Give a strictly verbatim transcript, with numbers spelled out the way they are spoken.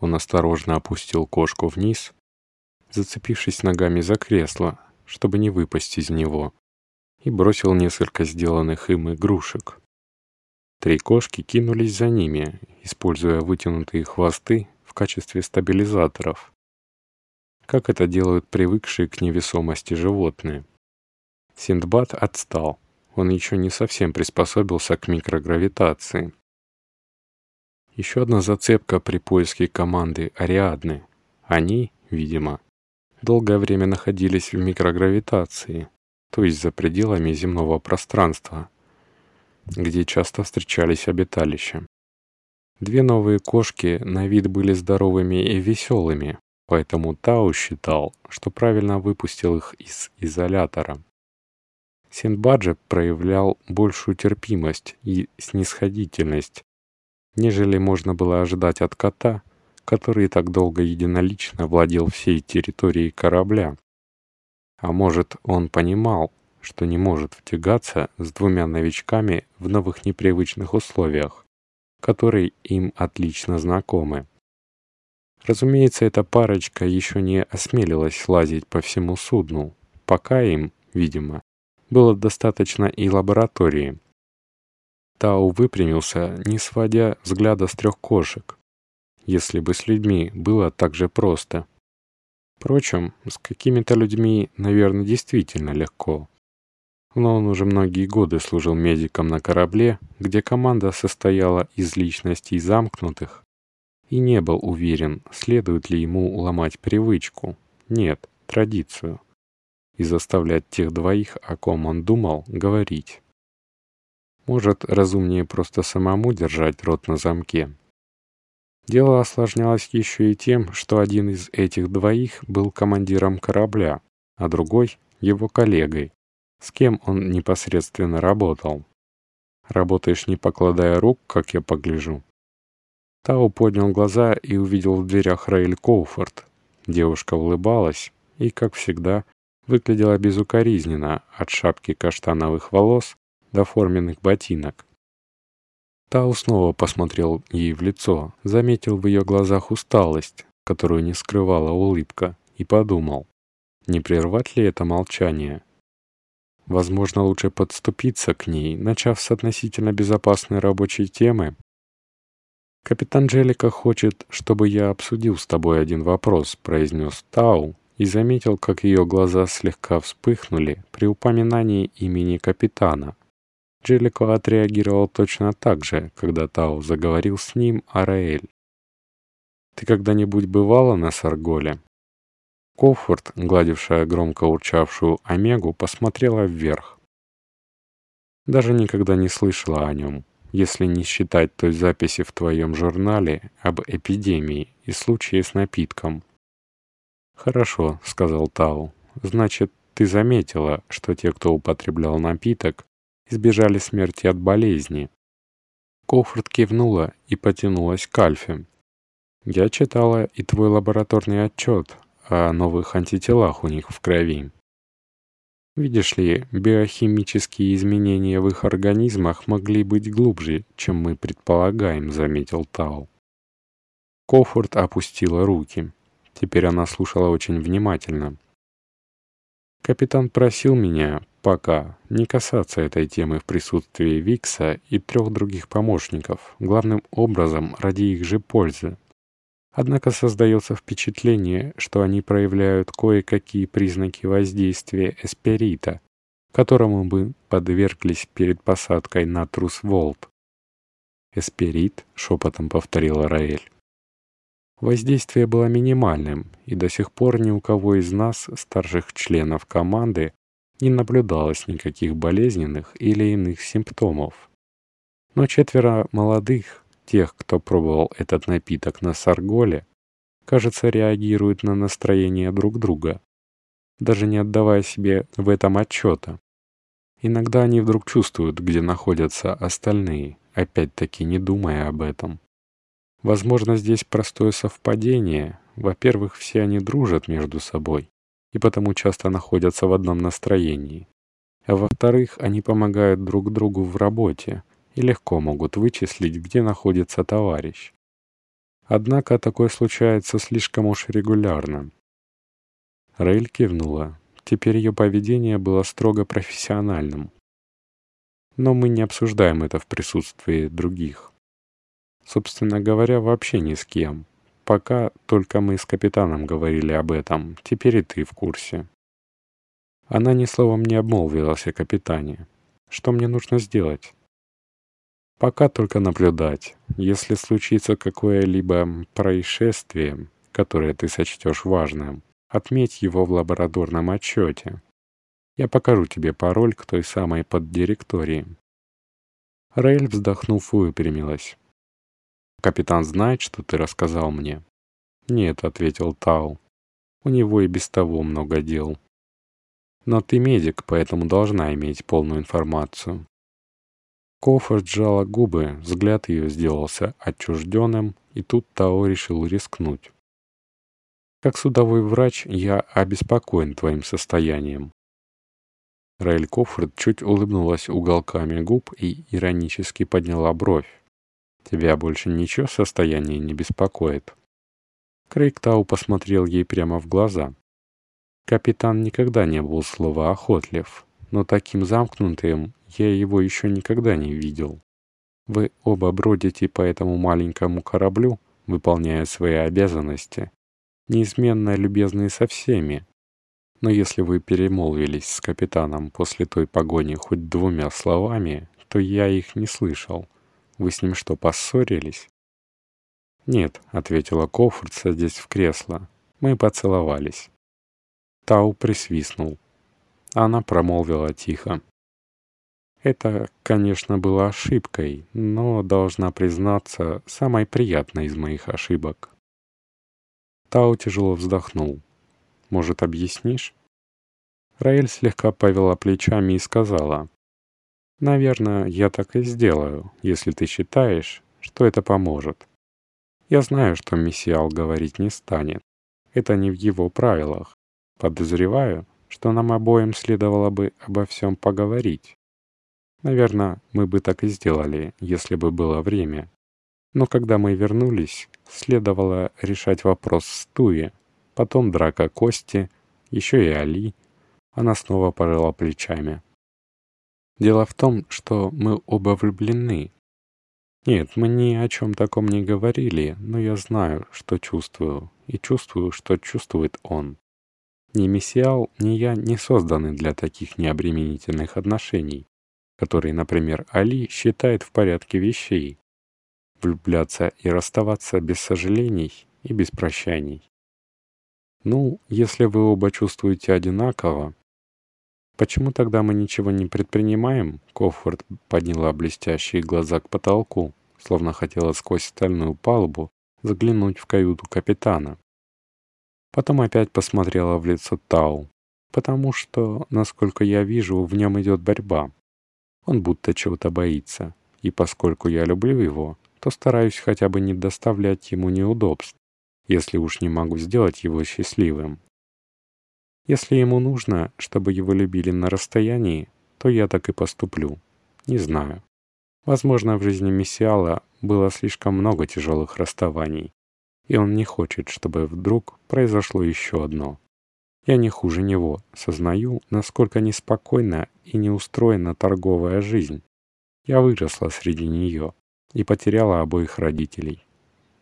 Он осторожно опустил кошку вниз, зацепившись ногами за кресло, чтобы не выпасть из него, и бросил несколько сделанных им игрушек. Три кошки кинулись за ними, используя вытянутые хвосты в качестве стабилизаторов, как это делают привыкшие к невесомости животные. Синдбад отстал, он еще не совсем приспособился к микрогравитации. Еще одна зацепка при поиске команды Ариадны. Они, видимо, долгое время находились в микрогравитации, то есть за пределами земного пространства, где часто встречались обиталища. Две новые кошки на вид были здоровыми и веселыми, поэтому Тау считал, что правильно выпустил их из изолятора. Синдбад же проявлял большую терпимость и снисходительность, нежели можно было ожидать от кота, который так долго единолично владел всей территорией корабля. А может, он понимал, что не может втягаться с двумя новичками в новых непривычных условиях, которые им отлично знакомы. Разумеется, эта парочка еще не осмелилась лазить по всему судну, пока им, видимо, было достаточно и лаборатории. Тау выпрямился, не сводя взгляда с трех кошек. Если бы с людьми было так же просто. Впрочем, с какими-то людьми, наверное, действительно легко. Но он уже многие годы служил медиком на корабле, где команда состояла из личностей замкнутых, и не был уверен, следует ли ему ломать привычку, нет, традицию, и заставлять тех двоих, о ком он думал, говорить. Может, разумнее просто самому держать рот на замке. Дело осложнялось еще и тем, что один из этих двоих был командиром корабля, а другой — его коллегой, с кем он непосредственно работал. «Работаешь, не покладая рук, как я погляжу?» Тау поднял глаза и увидел в дверях Раэль Коуфорд. Девушка улыбалась и, как всегда, выглядела безукоризненно от шапки каштановых волос до форменных ботинок. Тау снова посмотрел ей в лицо, заметил в ее глазах усталость, которую не скрывала улыбка, и подумал, не прервать ли это молчание. Возможно, лучше подступиться к ней, начав с относительно безопасной рабочей темы. «Капитан Джелика хочет, чтобы я обсудил с тобой один вопрос», — произнес Тау, и заметил, как ее глаза слегка вспыхнули при упоминании имени капитана. Джелико отреагировал точно так же, когда Тау заговорил с ним о Раэль. «Ты когда-нибудь бывала на Сарголе?» Коуфорд, гладившая громко урчавшую Омегу, посмотрела вверх. «Даже никогда не слышала о нем, если не считать той записи в твоем журнале об эпидемии и случае с напитком». «Хорошо», — сказал Тау. «Значит, ты заметила, что те, кто употреблял напиток, избежали смерти от болезни». Коуфорд кивнула и потянулась к Альфе. «Я читала и твой лабораторный отчет о новых антителах у них в крови. Видишь ли, биохимические изменения в их организмах могли быть глубже, чем мы предполагаем», — заметил Тау. Коуфорд опустила руки. Теперь она слушала очень внимательно. «Капитан просил меня пока не касаться этой темы в присутствии Викса и трех других помощников, главным образом ради их же пользы. Однако создается впечатление, что они проявляют кое-какие признаки воздействия эсперита, которому бы подверглись перед посадкой на трус Волт». «Эсперит?» — шепотом повторила Раэль. Воздействие было минимальным, и до сих пор ни у кого из нас, старших членов команды, не наблюдалось никаких болезненных или иных симптомов. Но четверо молодых, тех, кто пробовал этот напиток на Сарголе, кажется, реагируют на настроение друг друга, даже не отдавая себе в этом отчета. Иногда они вдруг чувствуют, где находятся остальные, опять-таки не думая об этом. Возможно, здесь простое совпадение. Во-первых, все они дружат между собой и потому часто находятся в одном настроении. А во-вторых, они помогают друг другу в работе и легко могут вычислить, где находится товарищ. Однако такое случается слишком уж регулярно. Раэль кивнула. Теперь ее поведение было строго профессиональным. Но мы не обсуждаем это в присутствии других. Собственно говоря, вообще ни с кем. Пока только мы с капитаном говорили об этом, теперь и ты в курсе. Она ни словом не обмолвилась о капитане. Что мне нужно сделать? Пока только наблюдать. Если случится какое-либо происшествие, которое ты сочтешь важным, отметь его в лабораторном отчете. Я покажу тебе пароль к той самой поддиректории. Раэль, вздохнув, выпрямилась. «Капитан знает, что ты рассказал мне?» «Нет», — ответил Тау. «У него и без того много дел. Но ты медик, поэтому должна иметь полную информацию». Коффорд сжала губы, взгляд ее сделался отчужденным, и тут Тао решил рискнуть. «Как судовой врач я обеспокоен твоим состоянием». Раэль Коффорд чуть улыбнулась уголками губ и иронически подняла бровь. «Тебя больше ничего состояние не беспокоит?» Крейг Тау посмотрел ей прямо в глаза. Капитан никогда не был словоохотлив, но таким замкнутым я его еще никогда не видел. Вы оба бродите по этому маленькому кораблю, выполняя свои обязанности, неизменно любезные со всеми. Но если вы перемолвились с капитаном после той погони хоть двумя словами, то я их не слышал. Вы с ним что, поссорились? «Нет», — ответила Коффорд, садясь в кресло. «Мы поцеловались». Тау присвистнул. Она промолвила тихо. «Это, конечно, было ошибкой, но, должна признаться, самой приятной из моих ошибок». Тау тяжело вздохнул. «Может, объяснишь?» Раэль слегка повела плечами и сказала. «Наверное, я так и сделаю, если ты считаешь, что это поможет. Я знаю, что Мессиал говорить не станет. Это не в его правилах. Подозреваю, что нам обоим следовало бы обо всем поговорить. Наверное, мы бы так и сделали, если бы было время. Но когда мы вернулись, следовало решать вопрос с Туи, потом драка Кости, еще и Али». Она снова пожала плечами. «Дело в том, что мы оба влюблены. Нет, мы ни о чем таком не говорили, но я знаю, что чувствую, и чувствую, что чувствует он. Ни Мессиал, ни я не созданы для таких необременительных отношений, которые, например, Али считает в порядке вещей. Влюбляться и расставаться без сожалений и без прощаний. Ну, если вы оба чувствуете одинаково, почему тогда мы ничего не предпринимаем?» Коффорд подняла блестящие глаза к потолку, словно хотела сквозь стальную палубу заглянуть в каюту капитана. Потом опять посмотрела в лицо Тау, потому что, насколько я вижу, в нем идет борьба. Он будто чего-то боится, и поскольку я люблю его, то стараюсь хотя бы не доставлять ему неудобств, если уж не могу сделать его счастливым. Если ему нужно, чтобы его любили на расстоянии, то я так и поступлю. Не знаю. Возможно, в жизни Мессиала было слишком много тяжелых расставаний, и он не хочет, чтобы вдруг произошло еще одно. Я не хуже него, сознаю, насколько неспокойна и неустроена торговая жизнь. Я выросла среди нее и потеряла обоих родителей.